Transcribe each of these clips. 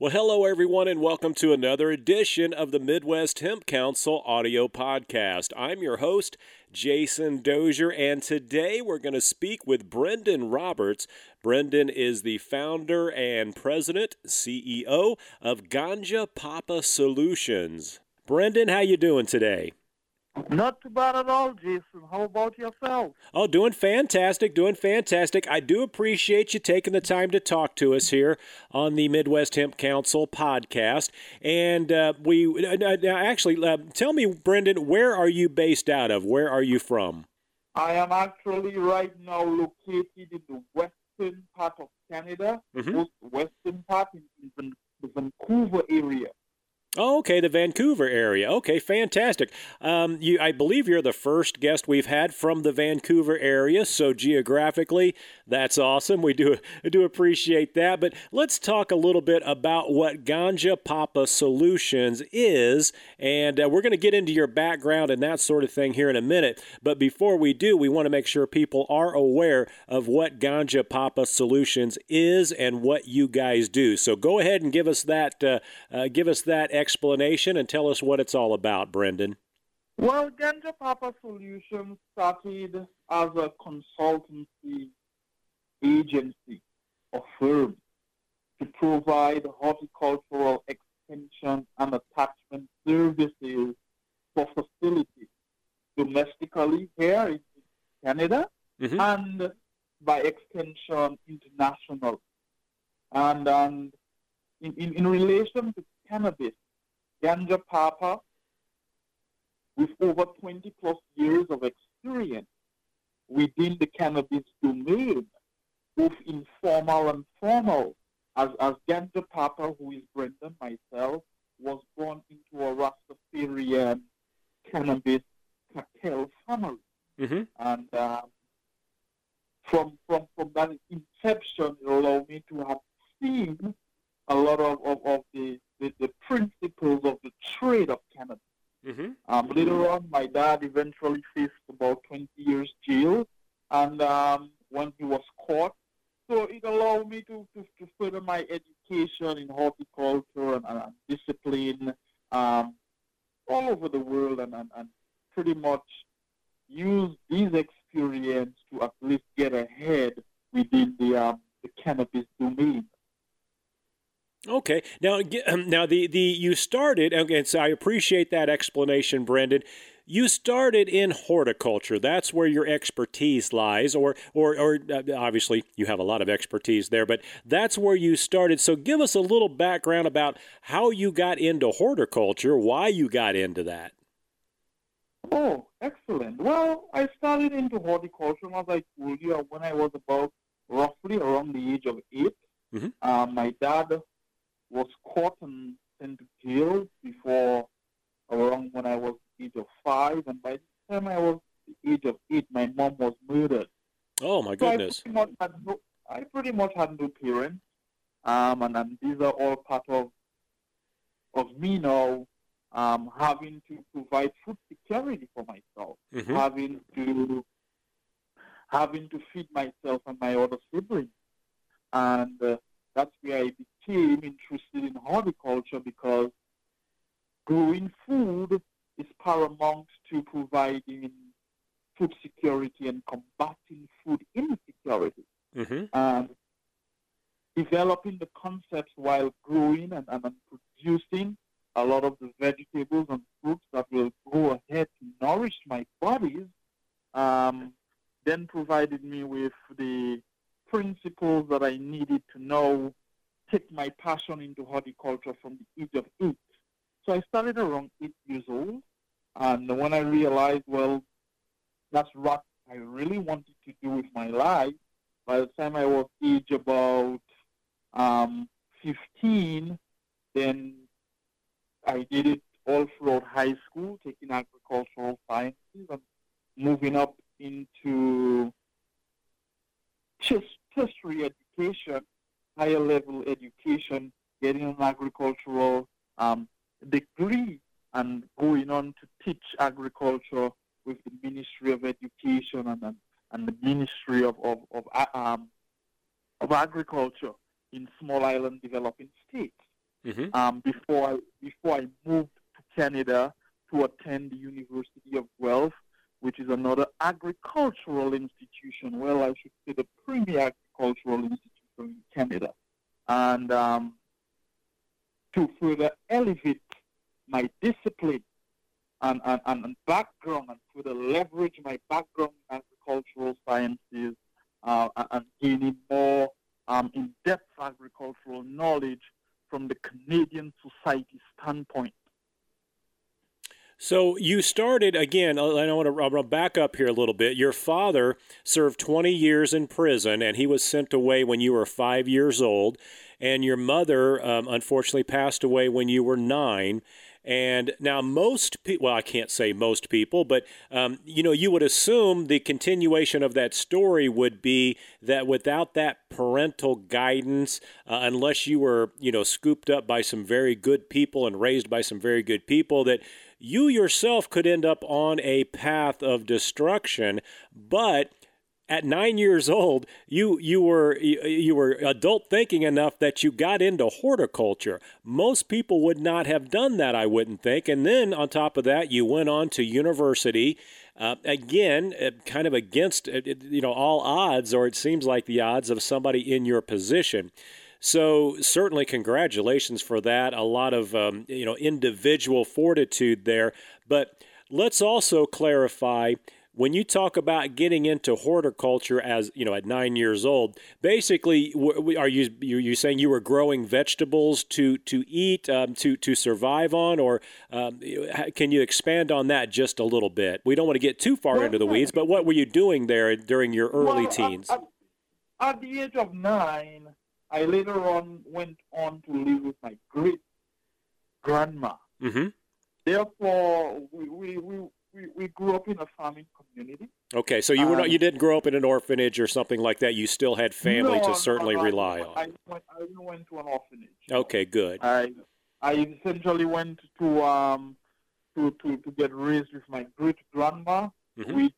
Well, hello, everyone, and welcome to another edition of the Midwest Hemp Council audio podcast. I'm your host, Jason Dozier, and today we're going to speak with Brendan Roberts. Brendan is the founder and president, CEO of Ganja Papa Solutions. Brendan, how you doing today? Not too bad at all, Jason. How about yourself? Oh, doing fantastic. I do appreciate you taking the time to talk to us here on the Midwest Hemp Council podcast. And tell me, Brendan, where are you based out of? Where are you from? I am actually right now located in the western part of Canada, most western part in the Vancouver area. Oh, okay, the Vancouver area. Okay, fantastic. I believe you're the first guest we've had from the Vancouver area, so geographically, that's awesome. We do appreciate that. But let's talk a little bit about what Ganja Papa Solutions is, and we're going to get into your background and that sort of thing here in a minute. But before we do, we want to make sure people are aware of what Ganja Papa Solutions is and what you guys do. So go ahead and give us that explanation and tell us what it's all about, Brendan. Well, Ganja Papa Solutions started as a consultancy agency or firm to provide horticultural extension and attachment services for facilities domestically here in Canada and by extension international. And in relation to cannabis, Ganja Papa, with over 20 plus years of experience within the cannabis domain, both informal and formal, as Ganja Papa, who is Brendan, myself, was born into a Rastafarian cannabis cartel family. And from that inception, it allowed me to have seen a lot of the principles of the trade of cannabis. Later on, my dad eventually faced about 20 years jail, and when he was caught, so it allowed me to further my education in horticulture and discipline all over the world, and pretty much use these experience to at least get ahead within the cannabis domain. Okay. Now you started, and so I appreciate that explanation, Brendan. You started in horticulture. That's where your expertise lies, or obviously you have a lot of expertise there, but that's where you started. So give us a little background about how you got into horticulture, why you got into that. Oh, excellent. Well, I started into horticulture, as I told you, when I was about roughly around the age of 8. My dad was caught and sent to jail before around when I was the age of 5, and by the time I was the age of 8, my mom was murdered. Oh my goodness! So I pretty much had no parents, and these are all part of me now, having to provide food security for myself, having to feed myself and my other siblings, and that's where I became interested in horticulture, because growing food is paramount to providing food security and combating food insecurity. Developing the concepts while growing and producing a lot of the vegetables and fruits that will go ahead to nourish my bodies, then provided me with the principles that I needed to know, take my passion into horticulture from the age of 8. So I started around 8 years old, and when I realized, well, that's what I really wanted to do with my life, by the time I was age about 15, then I did it all throughout high school, taking agricultural sciences and moving up into tertiary education, higher level education, getting an agricultural degree and going on to teach agriculture with the Ministry of Education and the Ministry of Agriculture in small island developing states. before I moved to Canada to attend the University of Guelph, which is another agricultural institution. Well, I should say the premier agricultural institution in Canada, and to further elevate my discipline and background, and further leverage my background in agricultural sciences and gaining more in-depth agricultural knowledge from the Canadian society standpoint. So you started, again, I want to back up here a little bit. Your father served 20 years in prison, and he was sent away when you were 5 years old. And your mother, unfortunately, passed away when you were 9. And now most people, well, I can't say most people, but, you would assume the continuation of that story would be that without that parental guidance, unless you were, scooped up by some very good people and raised by some very good people, that you yourself could end up on a path of destruction. But at 9 years old, you were adult thinking enough that you got into horticulture. Most people would not have done that, I wouldn't think. And then on top of that, you went on to university. Again, kind of against all odds, or it seems like the odds of somebody in your position. So certainly congratulations for that. A lot of individual fortitude there. But let's also clarify, when you talk about getting into horticulture at 9 years old, basically, are you saying you were growing vegetables to eat, to survive on, or can you expand on that just a little bit? We don't want to get too far into the weeds, but what were you doing there during your early teens? At the age of 9, I later on went on to live with my great-grandma. Mm-hmm. Therefore, we grew up in a farming community. Okay, so you didn't grow up in an orphanage or something like that. You still had family to certainly rely on. I went to an orphanage. Okay, good. I essentially went to get raised with my great-grandma, mm-hmm. which,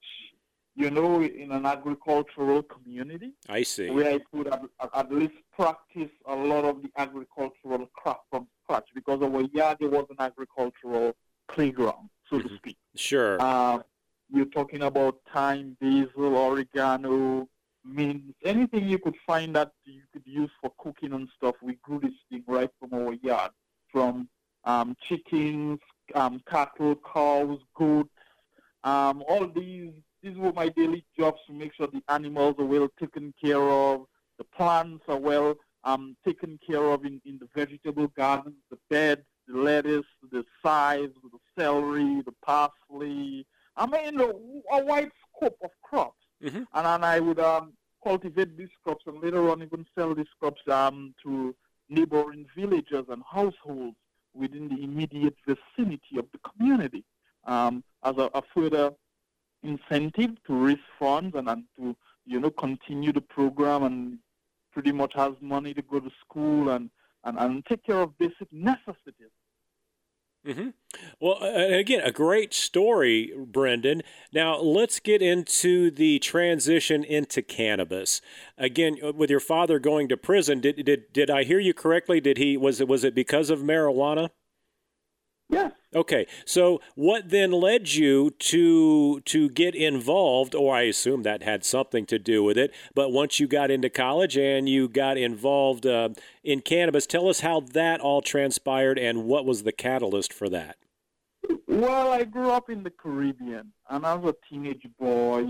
in an agricultural community. I see. Where I could at least practice a lot of the agricultural craft from scratch, because our yard, there was an agricultural playground, so to speak. Sure. You're talking about thyme, basil, oregano, mint, anything you could find that you could use for cooking and stuff. We grew this thing right from our yard, from chickens, cattle, cows, goats, all these. These were my daily jobs to make sure the animals are well taken care of, the plants are well taken care of in the vegetable gardens, the beds, the lettuce, the chives, the celery, the parsley. I mean, a wide scope of crops. Mm-hmm. And I would cultivate these crops and later on even sell these crops to neighboring villages and households within the immediate vicinity of the community as a further incentive to raise funds and to continue the program, and pretty much has money to go to school and take care of basic necessities. Mm-hmm. Well, again, a great story, Brendan. Now let's get into the transition into cannabis. Again, with your father going to prison, did I hear you correctly? Was it because of marijuana? Yes. Okay, so what then led you to get involved, or I assume that had something to do with it, but once you got into college and you got involved in cannabis, tell us how that all transpired and what was the catalyst for that? Well, I grew up in the Caribbean, and as a teenage boy,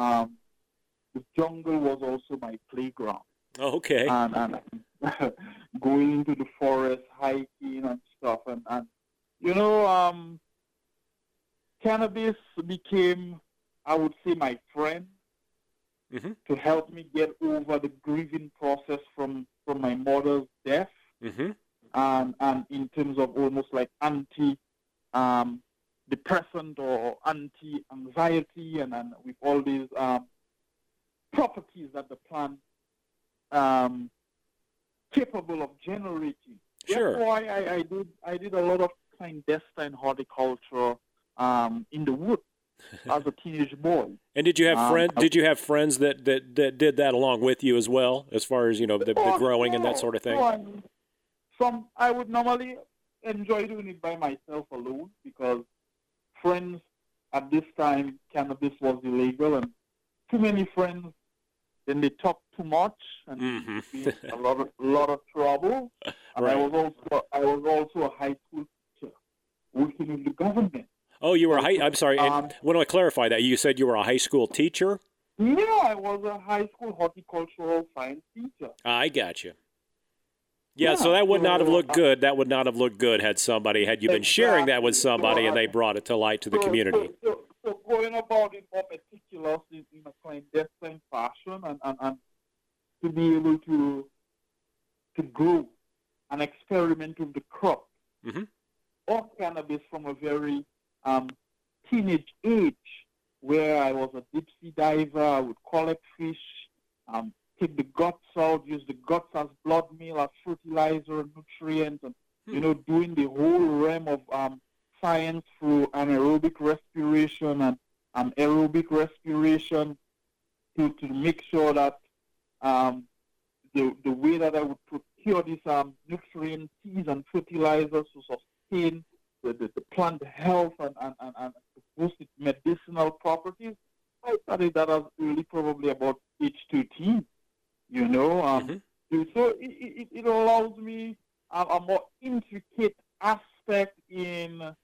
the jungle was also my playground. Okay. And going into the forest, hiking and stuff, and cannabis became, I would say, my friend, mm-hmm. to help me get over the grieving process from my mother's death, mm-hmm. and in terms of almost like anti-depressant or anti-anxiety, and with all these properties that the plant capable of generating. Sure. Therefore, I did a lot of clandestine horticulture in the woods as a teenage boy. And did you have friends? Did you have friends that did that along with you as well, as far as the growing and that sort of thing? I would normally enjoy doing it by myself alone because friends at this time cannabis was illegal and too many friends. Then they talk too much and a lot of trouble. And Right. I was also a high school teacher working with the government. Oh, you were I'm sorry. And when I clarify that, you said you were a high school teacher? Yeah, I was a high school horticultural science teacher. I got you. Yeah, so that would not have looked good. That would not have looked good had you been sharing that with somebody and they brought it to light to the community. So going about it more meticulous in a clandestine fashion and to be able to grow and experiment with the crop of cannabis from a very teenage age, where I was a deep sea diver. I would collect fish, take the guts out, use the guts as blood meal, as fertilizer and nutrients, and doing the whole realm of science through anaerobic respiration and aerobic respiration to make sure that the way that I would procure these nutrient teas and fertilizers to sustain the plant health and to boost its medicinal properties. I studied that as early, probably about age 13. So it allows me a more intricate aspect in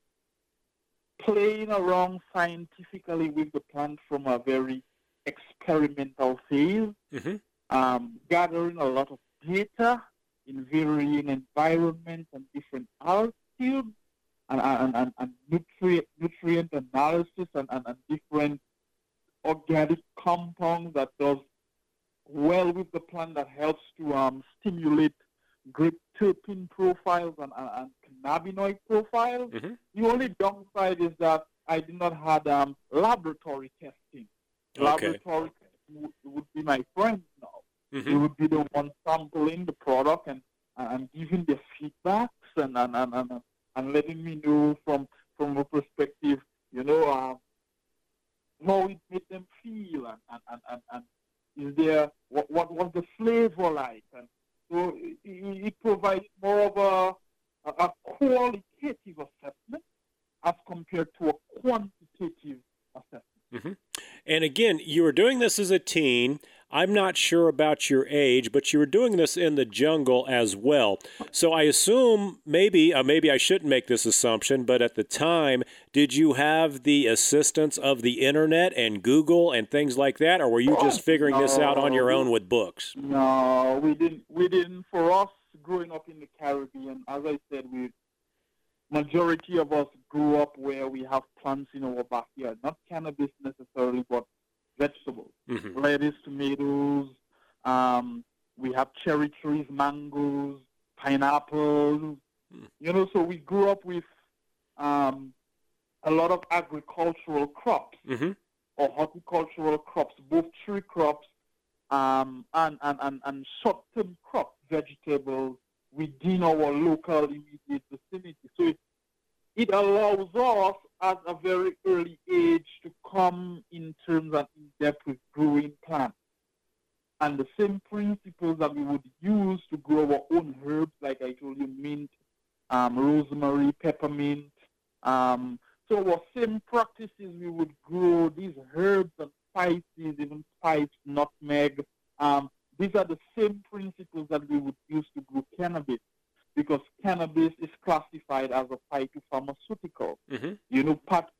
playing around scientifically with the plant from a very experimental phase, gathering a lot of data in varying environments and different altitudes, and nutrient analysis and different organic compounds that does well with the plant that helps to stimulate great terpene profiles and cannabinoid profiles. The only downside is that I did not have laboratory testing. Laboratory testing would be my friends now. They would be the one sampling the product and giving their feedbacks and letting me know from a perspective, how it made them feel and is there what was the flavor like, and so it provides more of a qualitative assessment as compared to a quantitative assessment. And again, you were doing this as a teen. I'm not sure about your age, but you were doing this in the jungle as well. So I assume maybe I shouldn't make this assumption, but at the time, did you have the assistance of the internet and Google and things like that, or were you just figuring this out on your own with books? No, we didn't. For us, growing up in the Caribbean, as I said, majority of us grew up where we have plants in our backyard, not cannabis necessarily, but vegetables, lettuce, tomatoes. We have cherry trees, mangoes, pineapples. So we grew up with a lot of agricultural crops or horticultural crops, both tree crops and short-term crops, vegetables within our local immediate vicinity. So it allows us at a very early age to come in terms and in depth with growing plants. And the same principles that we would use to grow our own herbs, like I told you, mint, rosemary, peppermint. So our same practices, we would grow these herbs and spices, even spice, nutmeg. These are the same principles that we would use to grow cannabis, because cannabis is classified as a phytopharmaceutical. Part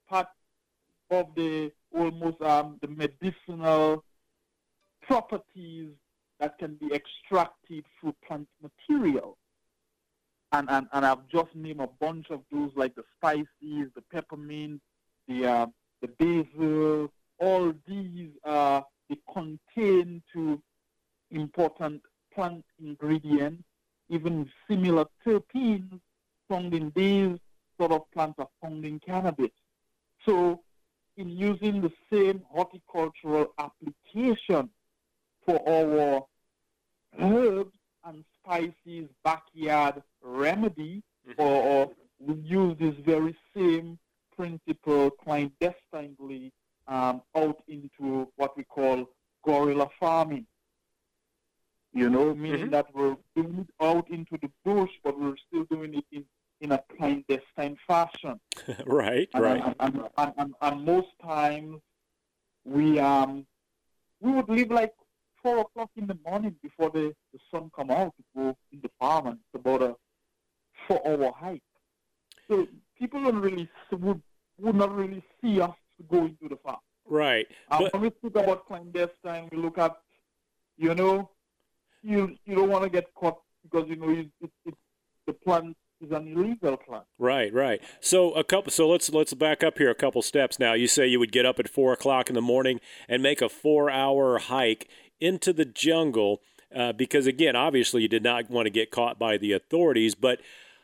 of the almost the medicinal properties that can be extracted through plant material. And I've just named a bunch of those, like the spices, the peppermint, the basil. All these they contain to important plant ingredients, even similar terpenes found in these sort of plants are found in cannabis. So in using the same horticultural application for our herbs and spices backyard remedy, or we use this very same principle clandestinely out into what we call guerrilla farming. meaning that we're doing it out into the bush, but we're still doing it in a clandestine fashion. Right, right. And most times we would leave like 4 o'clock in the morning before the sun come out to go in the farm, and it's about a 4-hour hike. So people would not really see us go into the farm. Right. When we speak about clandestine, we look at, you don't want to get caught because the plant is an illegal plant. Right, right. So let's back up here a couple steps now. You say you would get up at 4 o'clock in the morning and make a 4-hour hike into the jungle because, again, obviously you did not want to get caught by the authorities. But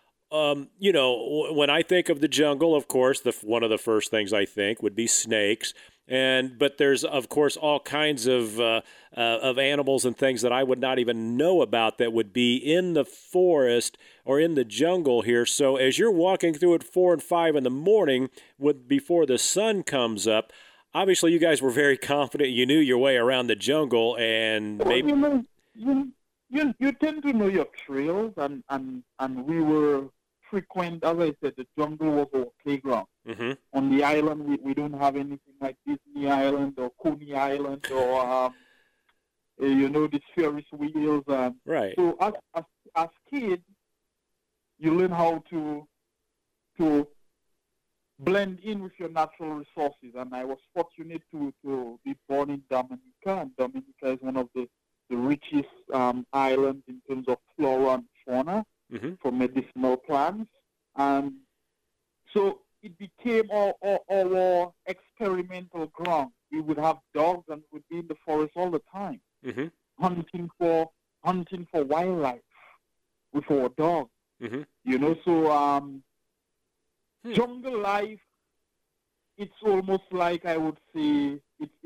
when I think of the jungle, of course, one of the first things I think would be snakes. But there's, of course, all kinds of animals and things that I would not even know about that would be in the forest or in the jungle here. So as you're walking through at 4 and 5 in the morning before the sun comes up, obviously you guys were very confident. You knew your way around the jungle, and maybe you tend to know your trails, and we were frequent. As I said, the jungle was our playground. Mm-hmm. On the island, we don't have anything like Disney Island or Coney Island or these Ferris wheels. Right. So as kids, you learn how to blend in with your natural resources. And I was fortunate to be born in Dominica, and Dominica is one of the richest islands in terms of flora and fauna for medicinal plants. And so it became our experimental ground. We would have dogs and would be in the forest all the time, hunting for wildlife with our dogs. So jungle life, it's almost like, I would say,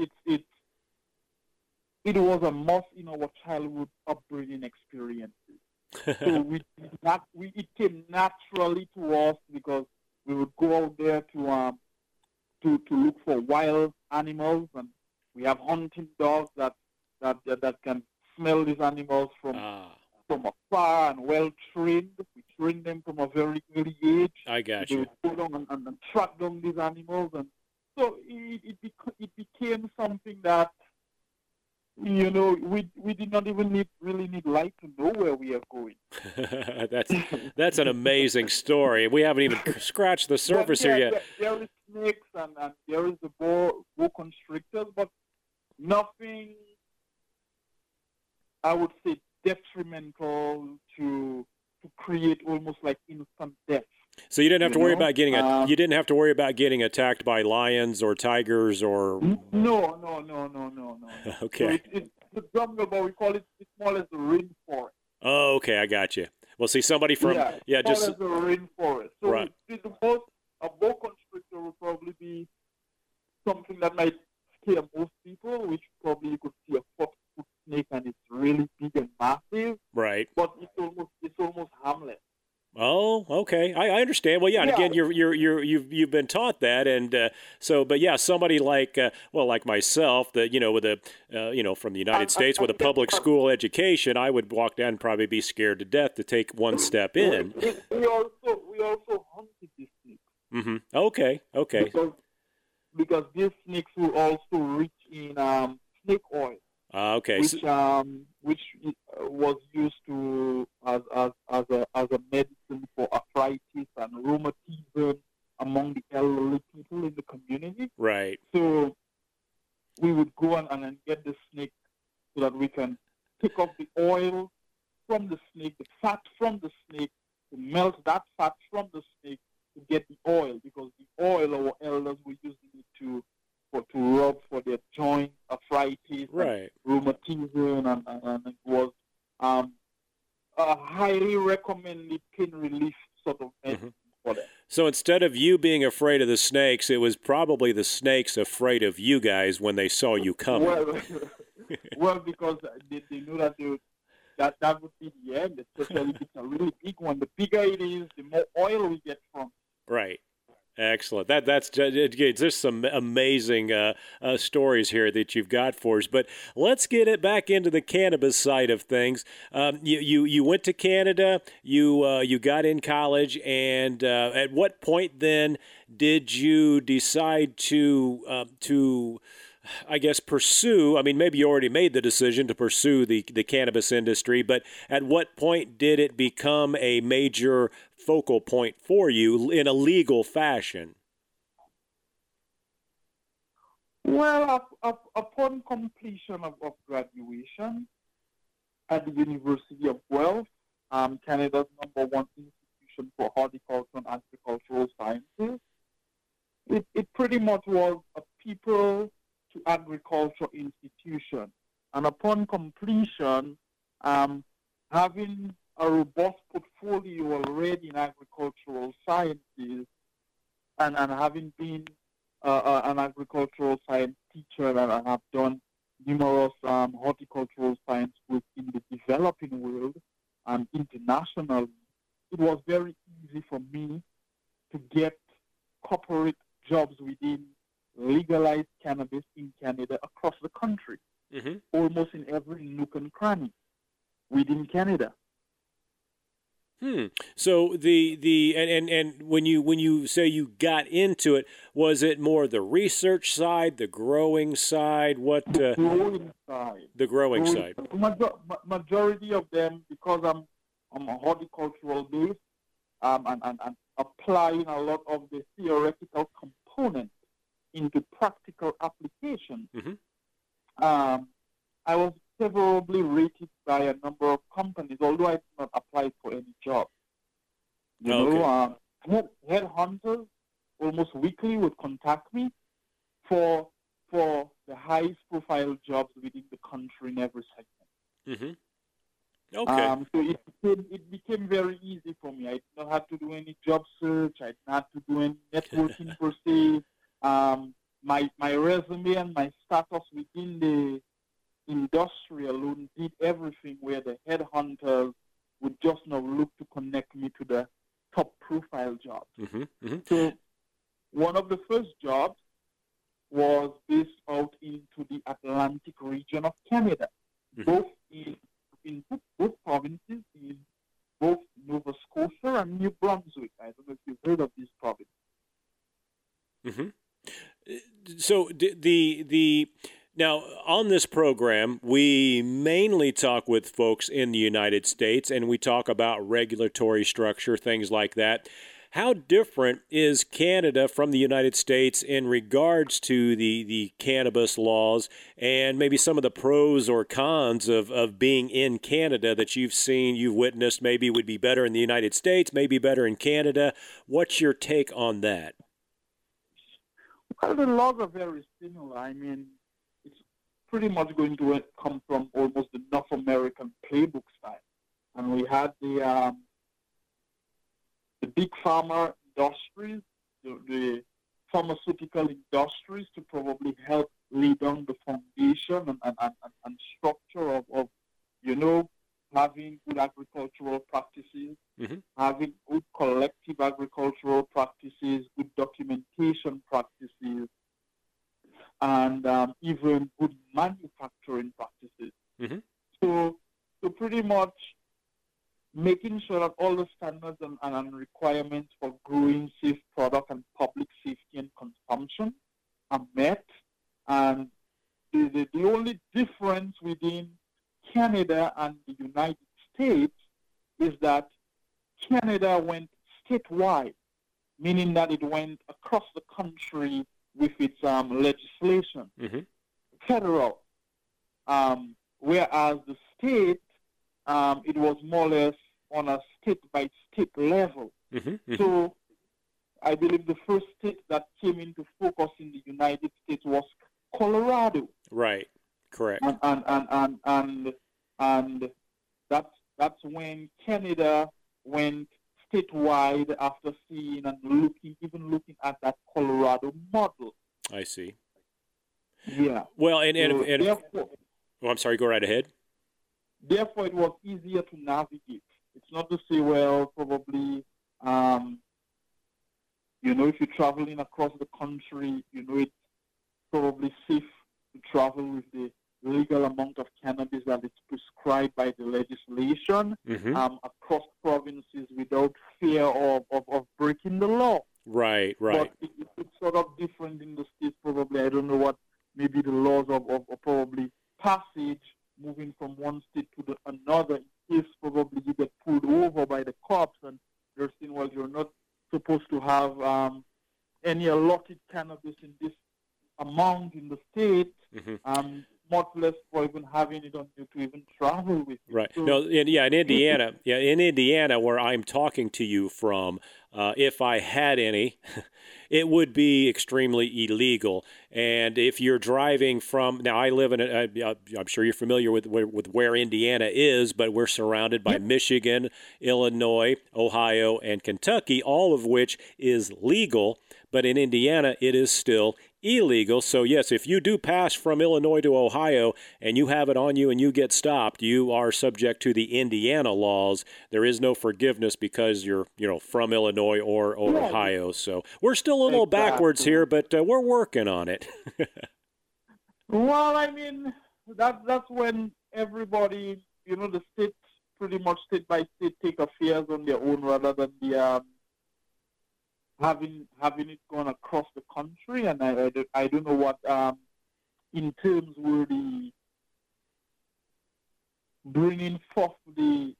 it was a must in our childhood upbringing experiences. So it came naturally to us because we would go out there to look for wild animals, and we have hunting dogs that can smell these animals from afar and well trained. We train them from a very early age. I got they you. would go down and track down these animals, and so it became something that we did not even really need light to know where we are going. That's an amazing story. We haven't even scratched the surface here yet. There is snakes and there is the boa constrictors, but nothing, I would say, detrimental to create almost like instant death. So you didn't have to worry about getting attacked by lions or tigers or. No. Okay. So it's the jungle, but we call it, it's more or less the rainforest. Oh, okay, I got you. Well, see, somebody from just the rainforest. So right. A boa constrictor would probably be something that might scare most people, which probably you could see a 40-foot snake and it's really big and massive. Right. But it's almost harmless. Oh, okay. I understand. Well, yeah. And again, you've been taught that, and somebody like myself, that with a from the United States with a public school education, I would walk down and probably be scared to death to take one step in. We also hunted these snakes. Mm-hmm. Okay. Because these snakes will also rich in snake oil. Okay. Which was used as a medicine for arthritis and rheumatism among the elderly people in the community. Right. So we would go and get the snake so that we can take off the oil from the snake, the fat from the snake, to melt that fat from the snake to get the oil, because the oil our elders were using it to rub for their joint arthritis, right, rheumatism, and it was a highly recommended pain relief sort of medicine for them. So instead of you being afraid of the snakes, it was probably the snakes afraid of you guys when they saw you coming. Well, because they knew that would be the end, especially if it's a really big one. The bigger it is, the more oil we get from. Right. Excellent. That's there's some amazing stories here that you've got for us. But let's get it back into the cannabis side of things. You went to Canada. You got in college, and at what point then did you decide to I guess pursue? I mean, maybe you already made the decision to pursue the cannabis industry, but at what point did it become a major focal point for you in a legal fashion? Well, upon completion of graduation at the University of Guelph, Canada's #1 institution for horticulture and agricultural sciences, it pretty much was a people to agriculture institution. And upon completion, having a robust portfolio already in agricultural sciences and having been an agricultural science teacher, and I have done numerous horticultural science work in the developing world and internationally, it was very easy for me to get corporate jobs within legalized cannabis in Canada across the country, almost in every nook and cranny within Canada. So and when you say you got into it, was it more the research side, the growing side? What the growing side? The growing side. Majority of them, because I'm a horticultural based, and applying a lot of the theoretical components into practical application. I was favorably rated by a number of companies, although I did not apply for any job. Headhunters almost weekly would contact me for the highest profile jobs within the country in every segment. Okay. So it became very easy for me. I did not have to do any job search. I did not have to do any networking per se. My resume and my status within the industry alone did everything, where the headhunters would just now look to connect me to the top profile jobs. So one of the first jobs was based out into the Atlantic region of Canada, both in both provinces, in both Nova Scotia and New Brunswick. I don't know if you've heard of these provinces. So now on this program, we mainly talk with folks in the United States, and we talk about regulatory structure, things like that. How different is Canada from the United States in regards to the cannabis laws, and maybe some of the pros or cons of being in Canada that you've seen, you've witnessed, maybe would be better in the United States, maybe better in Canada? What's your take on that? Well, the laws are very similar. I mean, it's pretty much going to come from almost the North American playbook style. And we had the big pharma industries, the pharmaceutical industries, to probably help lay down the foundation and structure of having good agricultural practices, having good collective agricultural practices, good documentation practices, and even good manufacturing practices. So pretty much making sure that all the standards and requirements for growing safe product and public safety and consumption are met. And the only difference within Canada and the United States is that Canada went statewide, meaning that it went across the country with its legislation, federal, whereas the state, it was more or less on a state-by-state level. So I believe the first state that came into focus in the United States was Colorado. Right. Correct. And that's when Canada went statewide after seeing and looking at that Colorado model. I see. Yeah. Well, and therefore, I'm sorry. Go right ahead. Therefore, it was easier to navigate. It's not to say, well, probably, if you're traveling across the country, it's probably safe to travel with the legal amount of cannabis that is prescribed by the legislation across provinces without fear of breaking the law. Right. But it's sort of different in the States, probably. I don't know what maybe the laws of probably passage, moving from one state to another, in case probably you get pulled over by the cops and they're saying, well, you're not supposed to have any allotted cannabis in this amount in the state, much less for even having it on you to even travel with you. Right. So, no, in Indiana, where I'm talking to you from, if I had any, it would be extremely illegal. And if you're driving from, now I live in, I'm sure you're familiar with where Indiana is, but we're surrounded by Michigan, Illinois, Ohio, and Kentucky, all of which is legal. But in Indiana, it is still illegal. So yes, if you do pass from Illinois to Ohio and you have it on you and you get stopped, you are subject to the Indiana laws. There is no forgiveness because you're, from Illinois or Ohio. So we're still a little backwards here, but we're working on it. Well, I mean, that's when everybody, the states, pretty much state by state, take affairs on their own rather than the having it gone across the country. And I don't know what in terms were the bringing forth the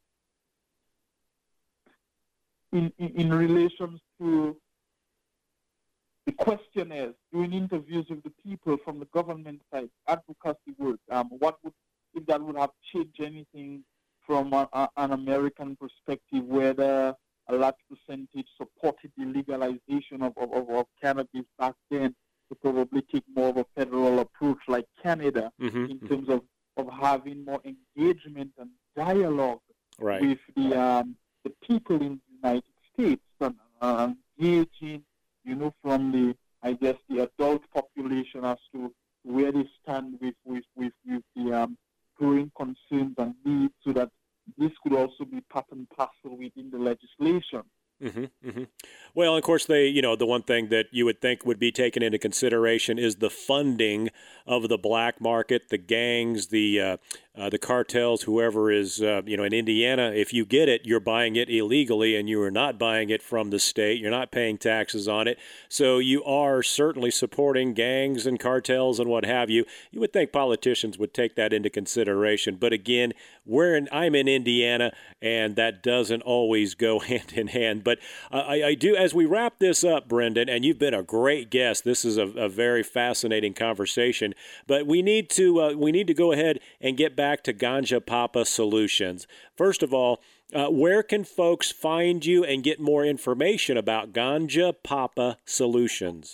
in relations to the questionnaires, doing interviews with the people from the government side, advocacy work. What would, if that would have changed anything from an American perspective, whether a large percentage supported the legalization of cannabis back then, to probably take more of a federal approach like Canada in terms of having more engagement and dialogue with the people in the United States and engaging, from the adult population as to where they stand with the growing concerns and needs, so that this could also be part and parcel within the legislation. Well, of course, the one thing that you would think would be taken into consideration is the funding of the black market, the gangs, the cartels, whoever is, in Indiana. If you get it, you're buying it illegally, and you are not buying it from the state. You're not paying taxes on it, so you are certainly supporting gangs and cartels and what have you. You would think politicians would take that into consideration, but again, I'm in Indiana, and that doesn't always go hand in hand. But I do, as we wrap this up, Brendan, and you've been a great guest. This is a very fascinating conversation. But we need to go ahead and get back to Ganja Papa Solutions. First of all, where can folks find you and get more information about Ganja Papa Solutions?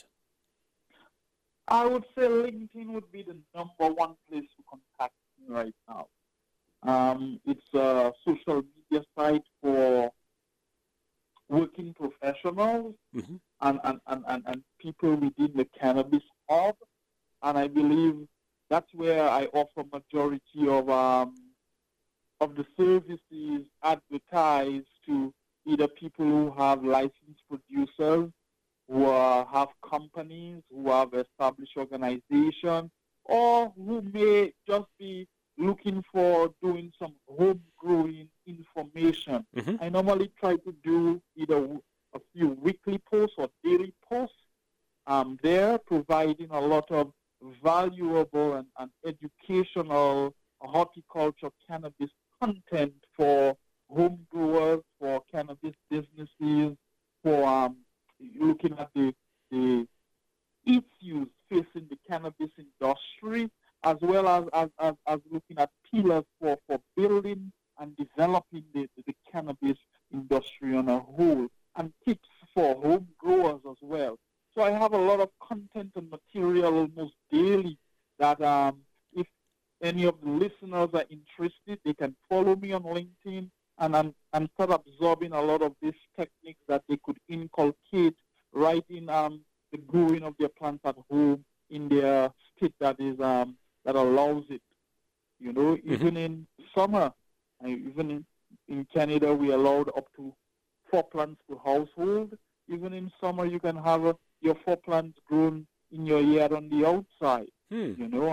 I would say LinkedIn would be the number one place to contact me right now. It's a social media site for working professionals and people within the cannabis hub, and I believe that's where I offer majority of the services advertised to either people who have licensed producers, who have companies, who have established organizations, or who may just be looking for doing some home growing information. I normally try to do either a few weekly posts or daily posts there, providing a lot of valuable and educational horticulture cannabis content for home growers, for cannabis businesses, for looking at the issues facing the cannabis industry, as well as looking at pillars for building and developing the cannabis industry on a whole, and tips for home growers as well. So I have a lot of content and material almost daily that if any of the listeners are interested, they can follow me on LinkedIn and start absorbing a lot of these techniques that they could inculcate right in the growing of their plants at home in their state that is that allows it. Even in summer, even in Canada, we allowed up to 4 plants per household. Even in summer, you can have your 4 plants grown in your yard on the outside. You know,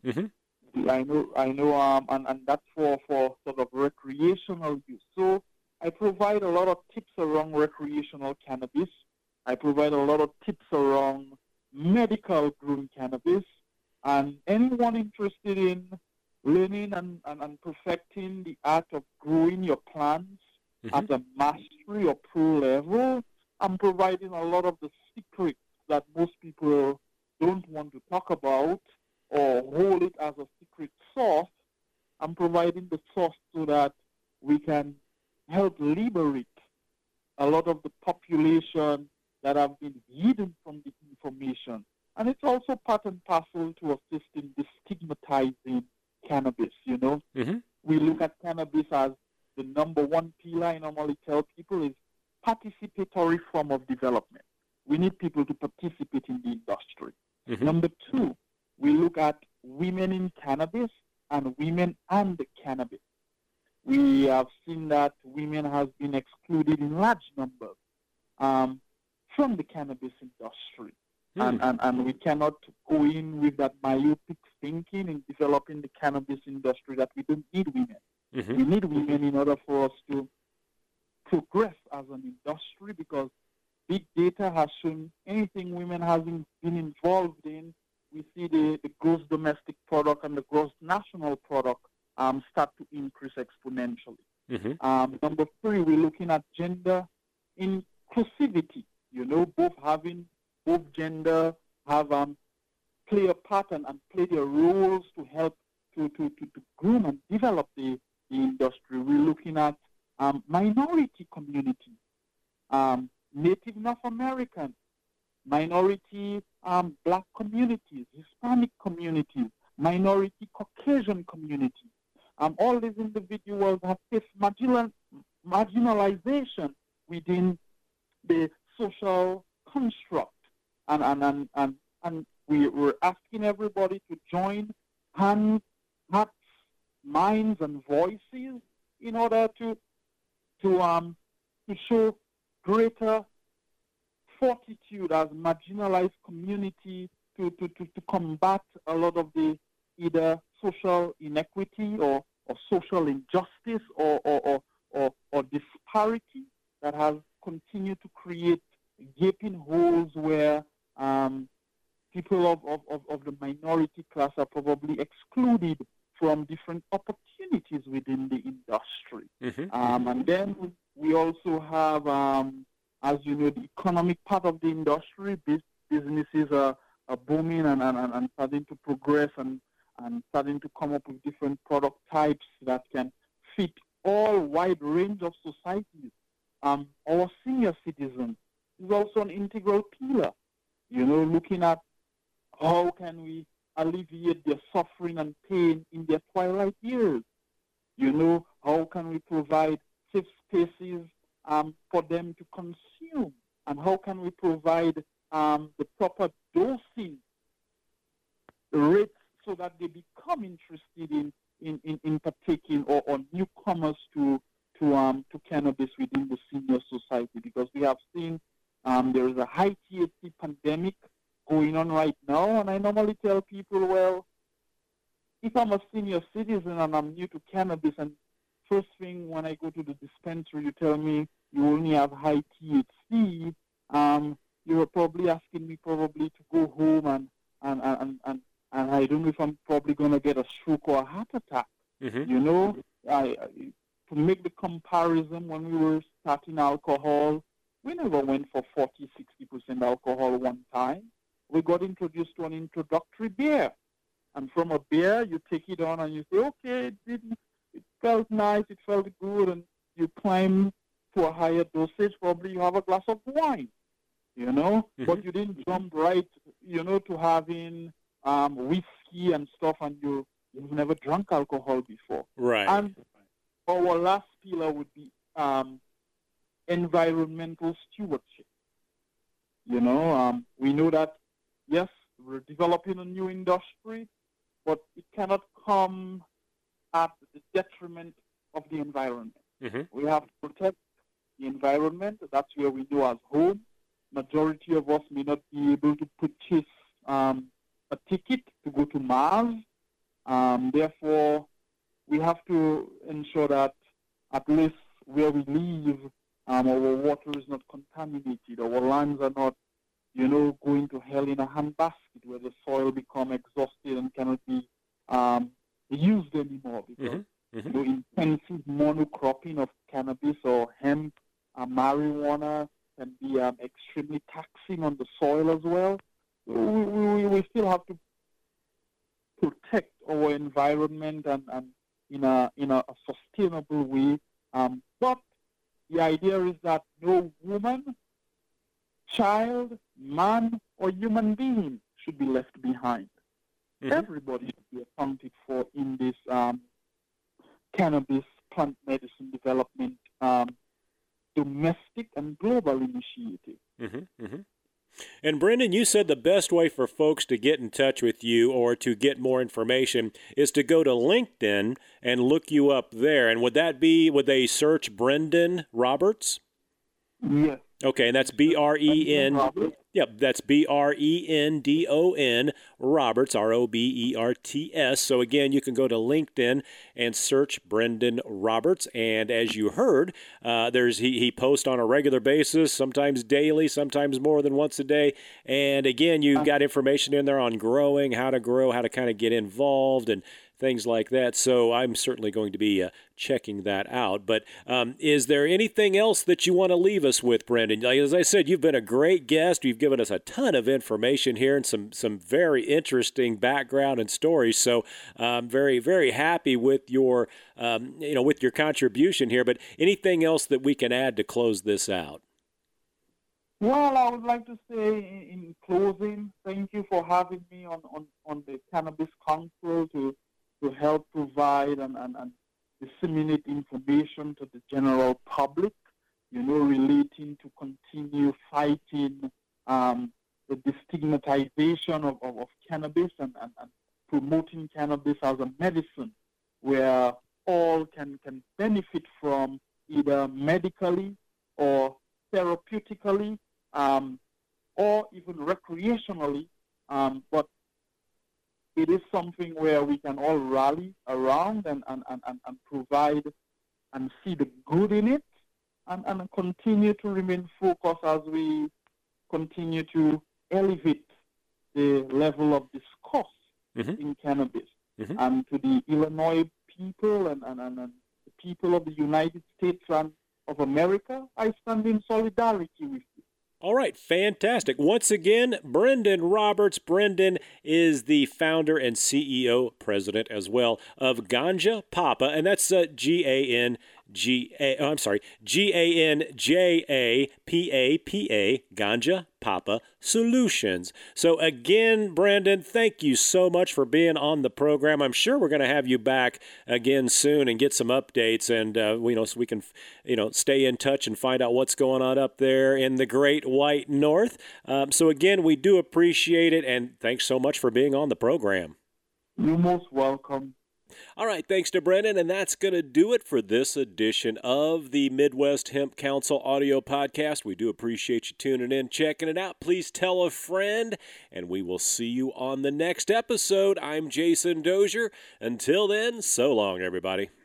I know, and that's for sort of recreational use. So I provide a lot of tips around recreational cannabis. I provide a lot of tips around medical grown cannabis, and anyone interested in learning and perfecting the art of growing your plants at a mastery or pro level, I'm providing a lot of the secrets that most people don't want to talk about or hold it as a secret sauce. I'm providing the sauce so that we can help liberate a lot of the population that have been hidden from the information. And it's also part and parcel to assist in destigmatizing cannabis, you know. We look at cannabis as the number one pillar. I normally tell people is participatory form of development. We need people to participate in the industry. Number two, we look at women in cannabis and women and cannabis. We have seen that women have been excluded in large numbers from the cannabis industry. And we cannot go in with that myopic thinking in developing the cannabis industry that we don't need women. We need women in order for us to progress as an industry, because big data has shown anything women have been involved in, we see the gross domestic product and the gross national product start to increase exponentially. Number three, we're looking at gender inclusivity. You know, both gender have play a part and play their roles to help to groom and develop the industry. We're looking at minority communities, Native North American, minority Black communities, Hispanic communities, minority Caucasian communities. All these individuals have faced marginalization within the social construct, and we were asking everybody to join hands, hearts, minds, and voices in order to show greater fortitude as marginalized community to combat a lot of the either social inequity or social injustice or disparity that has continued to create gaping holes where people of the minority class are probably excluded from different opportunities within the industry. And then we also have, as you know, the economic part of the industry. Businesses are booming and starting to progress and starting to come up with different product types that can fit all wide range of societies. Our senior citizens is also an integral pillar, you know, looking at how can we alleviate their suffering and pain in their twilight years. You know, how can we provide safe spaces for them to consume, and how can we provide the proper dosing rates so that they become interested in partaking or newcomers to cannabis within the senior society, because we have seen there is a high THC pandemic going on right now, and I normally tell people, well, if I'm a senior citizen and I'm new to cannabis, and first thing when I go to the dispensary you tell me you only have high THC, you're probably asking me probably to go home and I don't know if I'm probably going to get a stroke or a heart attack. You know, to make the comparison, when we were starting alcohol, we never went for 40, 60% alcohol one time. We got introduced to an introductory beer. And from a beer, you take it on and you say, okay, it felt nice, it felt good, and you climb to a higher dosage, probably you have a glass of wine, you know, but you didn't jump right, you know, to having whiskey and stuff, and you've never drunk alcohol before. Right. And our last pillar would be environmental stewardship. You know, we know that, yes, we're developing a new industry, but it cannot come at the detriment of the environment. We have to protect the environment. That's where we know as home. majority of us may not be able to purchase a ticket to go to Mars. Therefore, we have to ensure that at least where we live, our water is not contaminated, our lands are not, going to hell in a handbasket where the soil become exhausted and cannot be used anymore because intensive monocropping of cannabis or hemp, marijuana can be extremely taxing on the soil as well. We still have to protect our environment and in a sustainable way. But the idea is that no woman, child, man, or human being should be left behind. Everybody should be accounted for in this cannabis plant medicine development domestic and global initiative. And Brendan, you said the best way for folks to get in touch with you or to get more information is to go to LinkedIn and look you up there. And would they search Brendan Roberts? Yes. Okay, and that's B-R-E-N. Yep, that's B-R-E-N-D-O-N, Roberts, R-O-B-E-R-T-S. So again, you can go to LinkedIn and search Brendan Roberts. And as you heard, he posts on a regular basis, sometimes daily, sometimes more than once a day. And again, you've got information in there on growing, how to grow, how to kind of get involved, and things like that. So I'm certainly going to be checking that out. But is there anything else that you want to leave us with, Brendan? Like, as I said, you've been a great guest. You've given us a ton of information here and some very interesting background and stories. So I'm very, very happy with your with your contribution here. But anything else that we can add to close this out? Well, I would like to say in closing, thank you for having me on the Cannabis Council to help provide and disseminate information to the general public, relating to continue fighting the destigmatization of cannabis and promoting cannabis as a medicine where all can benefit from either medically or therapeutically or even recreationally, but it is something where we can all rally around and provide and see the good in it and continue to remain focused as we continue to elevate the level of discourse in cannabis. And to the Illinois people and the people of the United States and of America, I stand in solidarity with you. All right, fantastic. Once again, Brendan Roberts. Brendan is the founder and CEO, president as well, of Ganja Papa, and that's G-A-N-J-A-P-A-P-A, Ganja Papa Solutions. So again, Brendan, thank you so much for being on the program. I'm sure we're going to have you back again soon and get some updates, and so we can stay in touch and find out what's going on up there in the Great White North. So again, we do appreciate it, and thanks so much for being on the program. You're most welcome. All right, thanks to Brendan, and that's going to do it for this edition of the Midwest Hemp Council audio podcast. We do appreciate you tuning in, checking it out. Please tell a friend, and we will see you on the next episode. I'm Jason Dozier. Until then, so long, everybody.